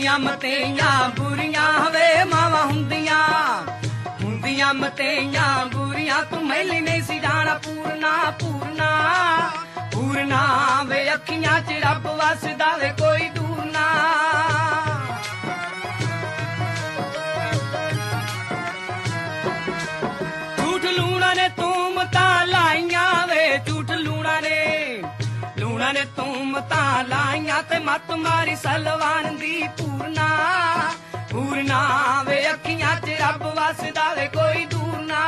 ਹੁੰਦੀਆਂ ਮਤੇਈਆਂ ਬੁਰੀਆਂ ਵੇ ਮਾਵਾਂ ਹੁੰਦੀਆਂ ਹੁੰਦੀਆਂ ਮਤੇਈਆਂ ਬੁਰੀਆਂ ਤੂੰ ਮੈਲੀ ਨਹੀਂ ਸੀ ਜਾਣਾ ਪੂਰਨਾ ਪੂਰਨਾ ਪੂਰਨਾ ਵੇ ਅੱਖੀਆਂ 'ਚ ਰੱਬ ਵਸਦਾ ਵੇ ਕੋਈ ਦੂਰ ਨਾ ਝੂਠ ਲੂਣਾ ਨੇ ਤੂਮਤਾਂ ਲਾਈਆਂ ਵੇ ਝੂਠ ਲੂਣਾ ਨੇ ਤੂਮਤਾਂ ਲਾਈਆਂ ਤੇ ਮੱਤ ਮਾਰੀ ਸਲਵਾਨ ਦੀ ਪੂਰਨਾ ਪੂਰਨਾ ਵੇ ਅੱਖੀਆਂ 'ਚ ਰੱਬ ਵਸਦਾ ਵੇ ਕੋਈ ਦੂਰ ਨਾ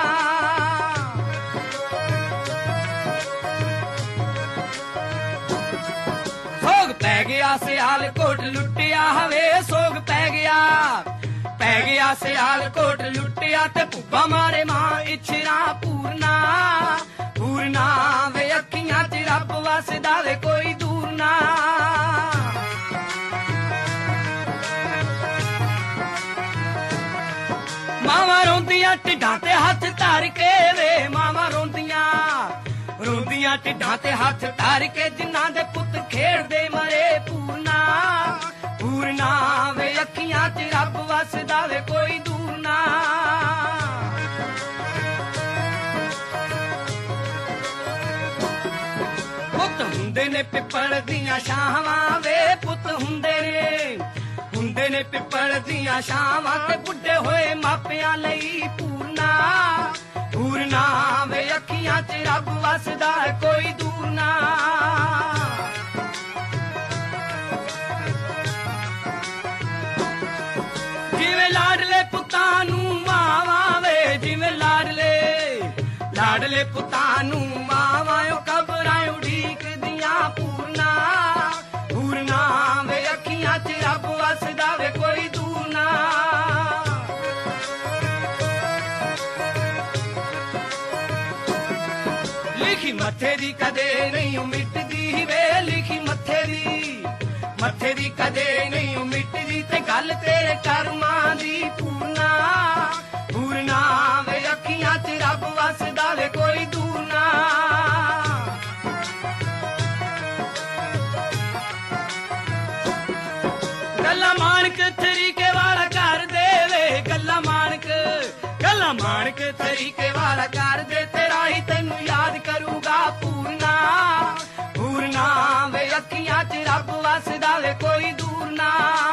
ਸੋਗ ਪੈ ਗਿਆ ਸਿਆਲਕੋਟ ਲੁੱਟਿਆ ਹਵੇ ਸੋਗ ਪੈ ਗਿਆ ਸਿਆਲਕੋਟ ਲੁੱਟਿਆ ਤੇ ਭੁੱਬਾ ਮਾਰੇ ਮਾਂ ਇਛਰਾ ਪੂਰਨਾ ਪੂਰਨਾ ਵੇ ਅੱਖੀਆਂ 'ਚ ਰੱਬ ਵਸਦਾ ਵੇ ਕੋਈ ਦੂਰ ਨਾ ਮਾਵਾਂ ਰੋਂਦੀਆਂ ਢਿੱਡਾਂ ਤੇ ਹੱਥ ਧਰ ਕੇ ਵੇ ਮਾਵਾਂ ਰੋਂਦੀਆਂ ਢਿੱਡਾਂ ਤੇ ਹੱਥ ਧਰ ਕੇ ਜਿਨ੍ਹਾਂ ਦੇ ਪੁੱਤ ਖੇਡਦੇ ਮਰੇ ਪੂਰਨਾ ਪੂਰਨਾ ਵੇ ਅੱਖੀਆਂ 'ਚ ਰੱਬ ਵਸਦਾ ਵੇ ਕੋਈ ਦੂਰ ਨਾ ਪੁੱਤ ਹੁੰਦੇ ਨੇ ਪਿੱਪਲ ਦੀਆਂ ਛਾਵਾਂ ਵੇ ਪੁੱਤ ਹੁੰਦੇ ਨੇ ਪਿੱਪਲ ਦੀਆਂ ਛਾਵਾਂ ਤੇ ਬੁੱਢੇ ਹੋਏ ਮਾਪਿਆਂ ਲਈ ਪੂਰਨਾ ਪੂਰਨਾ ਵੇ ਅੱਖੀਆਂ 'ਚ ਰੱਬ ਵਸਦਾ ਕੋਈ ਦੂਰ ਨਾ ਜਿਵੇਂ ਲਾਡਲੇ ਪੁੱਤਾਂ ਨੂੰ ਮਾਵਾਂ ਵੇ ਜਿਵੇਂ ਲਾਡਲੇ ਪੁੱਤਾਂ ਨੂੰ ਮਾਵਾਂ ਓ ਕਬਰਾਂ ਉਡੀਕਦੀਆਂ ਪੂਰਨਾ ਪੂਰਨਾ ਵੇ ਅੱਖੀਆਂ 'ਚ ਰੱਬ ਵਸਦਾ ਵੇ ਕੋਈ ਦੂਰ ਨਾ ਲਿਖੀ ਮੱਥੇ ਦੀ ਕਦੇ ਨਹੀਂ ਮਿਟਦੀ ਵੇ ਲਿਖੀ ਮੱਥੇ ਦੀ ਕਦੇ ਨਹੀਂ ਮਿਟਦੀ ਤੇ ਗੱਲ ਤੇਰੇ ਕਰਮਾਂ ਦੀ ਪੂਰਨਾ ਪੂਰਨਾ ਵੇ ਅੱਖੀਆਂ 'ਚ ਰੱਬ ਵਸਦਾ ਵੇ ਕੋਈ ਦੂਰ ਨਾ ਗੱਲਾਂ ਮਾਣਕ ਤਰੀਕੇ ਵਾਲਾ ਕਰ ਦੇਵੇ ਗੱਲਾਂ ਮਾਣਕ ਤਰੀਕੇ ਵਾਲਾ ਕਰ ਦੇ ਤੇਰਾ ਹੀ ਤੈਨੂੰ ਯਾਦ ਕਰੂਗਾ ਪੂਰਨਾ ਪੂਰਨਾ ਵੇ ਅੱਖੀਆਂ 'ਚ ਰੱਬ ਵਸਦਾ ਵੇ ਕੋਈ ਦੂਰ ਨਾ